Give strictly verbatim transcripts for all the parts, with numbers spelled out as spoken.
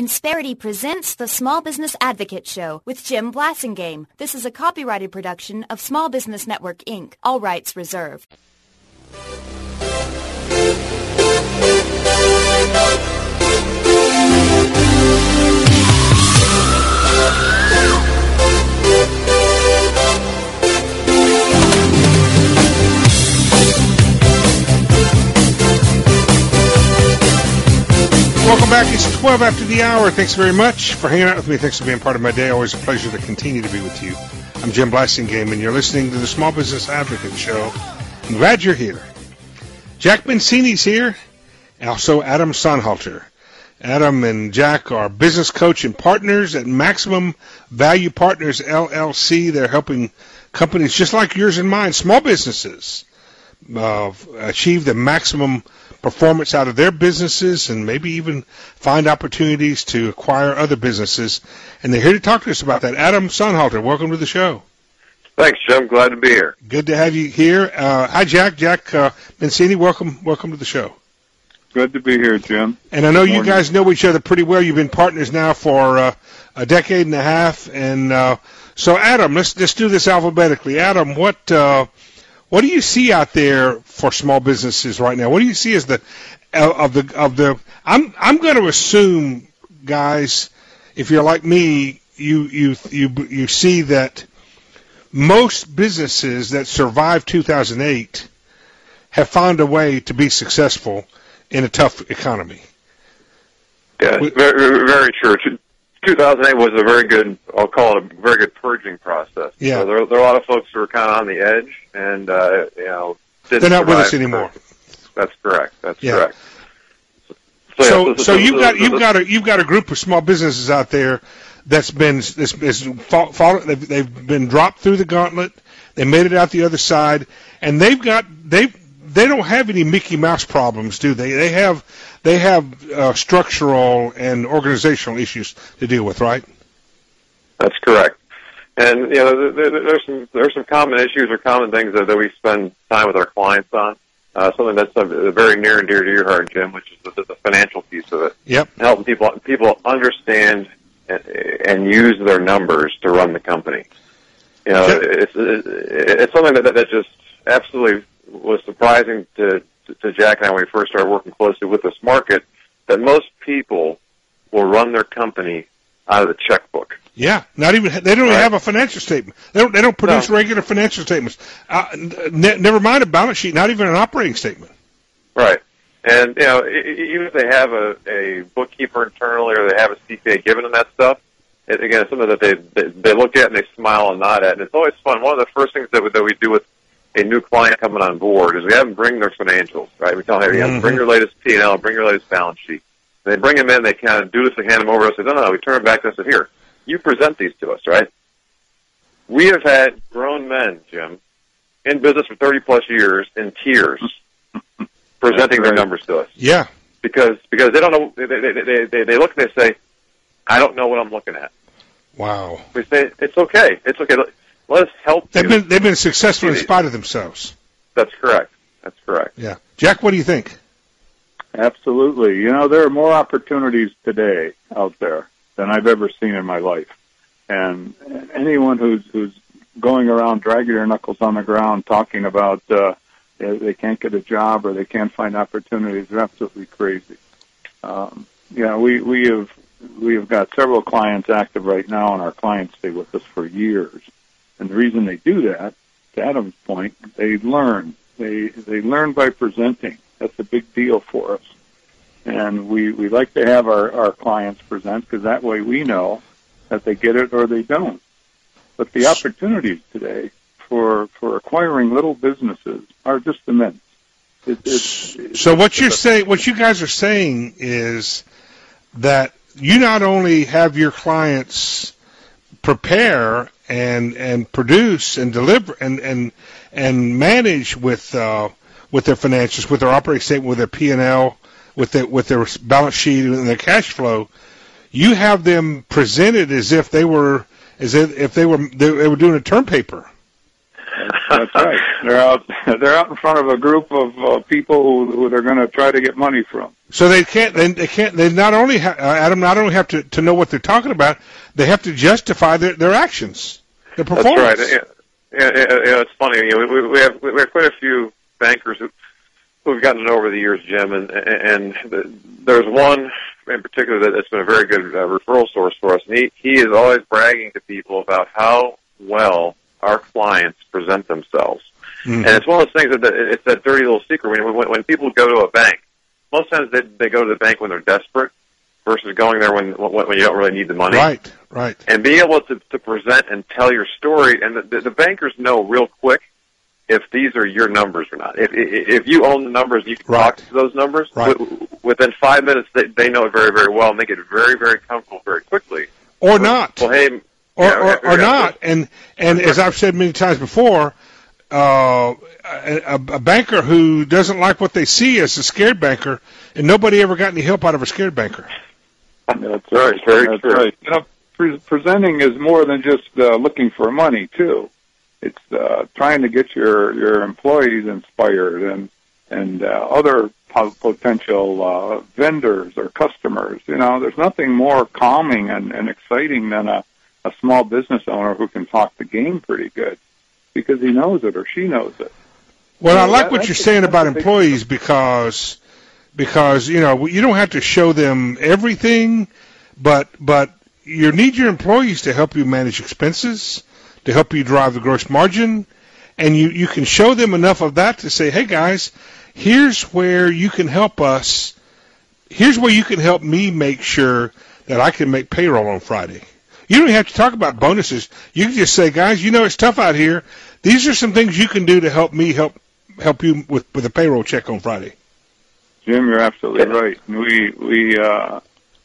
Insperity presents the Small Business Advocate Show with Jim Blasingame. This is a copyrighted production of Small Business Network, Incorporated. All rights reserved. Welcome back. It's twelve after the hour. Thanks very much for hanging out with me. Thanks for being part of my day. Always a pleasure to continue to be with you. I'm Jim Blasingame, and you're listening to the Small Business Advocate Show. I'm glad you're here. Jack Bencini's here, and also Adam Sonnhalter. Adam and Jack are business coach and partners at Maximum Value Partners, L L C. They're helping companies just like yours and mine, small businesses, uh, achieve the maximum performance out of their businesses and maybe even find opportunities to acquire other businesses. And they're here to talk to us about that. Adam Sonnhalter, welcome to the show. Thanks, Jim. Glad to be here. Good to have you here. Uh, hi, Jack. Jack uh, Bencini, welcome welcome to the show. Good to be here, Jim. And I know you guys know each other pretty well. You've been partners now for uh, a decade and a half. And uh, so, Adam, let's let's do this alphabetically. Adam, what uh, what do you see out there for small businesses right now? What do you see as the of the of the? I'm I'm going to assume, guys, if you're like me, you you you you see that most businesses that survived two thousand eight have found a way to be successful in a tough economy. Yeah, very, very true. two thousand eight was a very good, I'll call it a very good purging process. Yeah. So there, there are a lot of folks who are kind of on the edge, and, uh, you know, they're not with us anymore. That's correct. That's yeah. correct. So, so, so, so you've got you've got a you've got a group of small businesses out there that's been this is they've, they've been dropped through the gauntlet. They made it out the other side, and they've got they they don't have any Mickey Mouse problems, do they? They have they have uh, structural and organizational issues to deal with, right? That's correct. And you know, there, there's some there's some common issues or common things that, that we spend time with our clients on. Uh, something that's uh, very near and dear to your heart, Jim, which is the, the financial piece of it. Yep. Helping people people understand and, and use their numbers to run the company. You know, yep. it's, it's it's something that that just absolutely was surprising to to Jack and I when we first started working closely with this market, that most people will run their company out of the checkbook. Yeah, not even they don't right. even have a financial statement. They don't they don't produce no. regular financial statements. Uh, ne- never mind a balance sheet, not even an operating statement. Right, and you know, even if they have a, a bookkeeper internally or they have a C P A giving them that stuff, it, again, it's something that they, they they look at and they smile and nod at, and it's always fun. One of the first things that we, that we do with a new client coming on board is we have them bring their financials. Right, we tell them, hey, mm-hmm. bring your latest P and L, bring your latest balance sheet. And they bring them in, they kind of do this, they hand them over. I say, no, no, we turn them back to us and say, here. You present these to us, right? We have had grown men, Jim, in business for thirty plus years in tears presenting their numbers to us. Yeah. Because because they don't know, they, they, they, they, they look and they say, I don't know what I'm looking at. Wow. We say, it's okay. It's okay. Let, let us help they've you. Been, they've been successful in spite of themselves. That's correct. That's correct. Yeah. Jack, what do you think? Absolutely. You know, there are more opportunities today out there than I've ever seen in my life. And anyone who's who's going around dragging their knuckles on the ground talking about uh, they, they can't get a job or they can't find opportunities are absolutely crazy. Um, you know, we, we have we have got several clients active right now, and our clients stay with us for years. And the reason they do that, to Adam's point, they learn. They they learn by presenting. That's a big deal for us. And we, we like to have our, our clients present because that way we know that they get it or they don't. But the opportunities today for for acquiring little businesses are just immense. It, it's, so what you're saying, what you guys are saying is that you not only have your clients prepare and and produce and deliver and and and manage with uh, with their financials, with their operating statement, with their P and L, with their with their balance sheet and their cash flow, you have them presented as if they were as if, if they were they were doing a term paper. That's right. They're out. They're out in front of a group of uh, people who, who they're going to try to get money from. So they can't. They, they can't. They not only ha- uh, Adam not only have to, to know what they're talking about. They have to justify their, their actions, their performance. That's right. Yeah, yeah, yeah, yeah, it's funny. You know, we, we have we have quite a few bankers who who we've gotten to know over the years, Jim, and and the, there's one in particular that, that's been a very good uh, referral source for us. And he he is always bragging to people about how well our clients present themselves. Mm-hmm. And it's one of those things that, that it's that dirty little secret. When, when when people go to a bank, most times they they go to the bank when they're desperate, versus going there when when you don't really need the money. Right, right. And being able to to present and tell your story, and the, the, the bankers know real quick if these are your numbers or not. If if you own the numbers, you can right. talk to those numbers. Right. Within five minutes, they, they know it very, very well, and they get very, very comfortable very quickly. Or well, not. Well, hey, or, yeah, or, or yeah, not. And and as I've said many times before, uh, a, a banker who doesn't like what they see is a scared banker, and nobody ever got any help out of a scared banker. That's right. Very That's true. Right. You know, pre- presenting is more than just uh, looking for money, too. It's uh, trying to get your, your employees inspired and and uh, other po- potential uh, vendors or customers. You know, there's nothing more calming and, and exciting than a, a small business owner who can talk the game pretty good because he knows it or she knows it. Well, you know, I like that, what you're saying about employees because because you know you don't have to show them everything, but but you need your employees to help you manage expenses, to help you drive the gross margin, and you, you can show them enough of that to say, hey, guys, here's where you can help us. Here's where you can help me make sure that I can make payroll on Friday. You don't even have to talk about bonuses. You can just say, guys, you know it's tough out here. These are some things you can do to help me help help you with, with a payroll check on Friday. Jim, you're absolutely right. We we uh,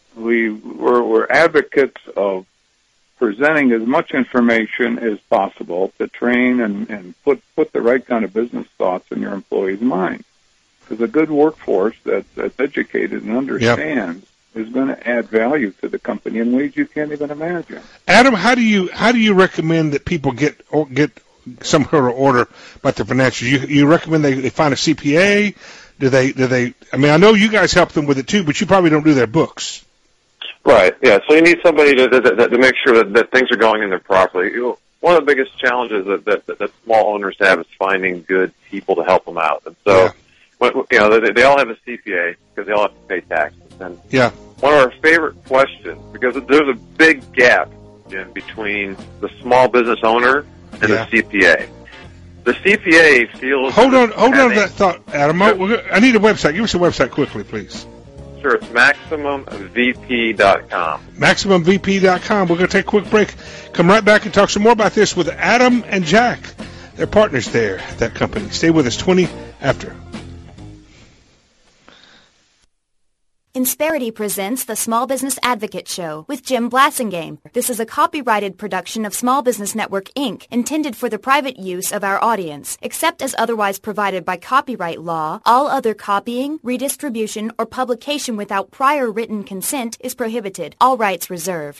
we we're, we're advocates of presenting as much information as possible to train and, and put, put the right kind of business thoughts in your employees' minds. Because a good workforce that's, that's educated and understands yep. is going to add value to the company in ways you can't even imagine. Adam, how do you how do you recommend that people get or get some sort of order about their financials? You you recommend they, they find a C P A? Do they do they? I mean, I know you guys help them with it too, but you probably don't do their books. Right, yeah, so you need somebody to to, to make sure that, that things are going in there properly. You know, one of the biggest challenges that, that, that, that small owners have is finding good people to help them out. And so, yeah. when, you know, they, they all have a C P A because they all have to pay taxes. And yeah. one of our favorite questions, because there's a big gap in between the small business owner and yeah. the C P A. The C P A feels... Hold on, hold on to that thought, Adam. I need a website. Give us a website quickly, please. Sure, it's Maximum V P dot com. Maximum V P dot com. We're going to take a quick break. Come right back and talk some more about this with Adam and Jack. They're partners there at that company. Stay with us, twenty after. Insperity presents the Small Business Advocate Show with Jim Blasingame. This is a copyrighted production of Small Business Network, Incorporated, intended for the private use of our audience. Except as otherwise provided by copyright law, all other copying, redistribution, or publication without prior written consent is prohibited. All rights reserved.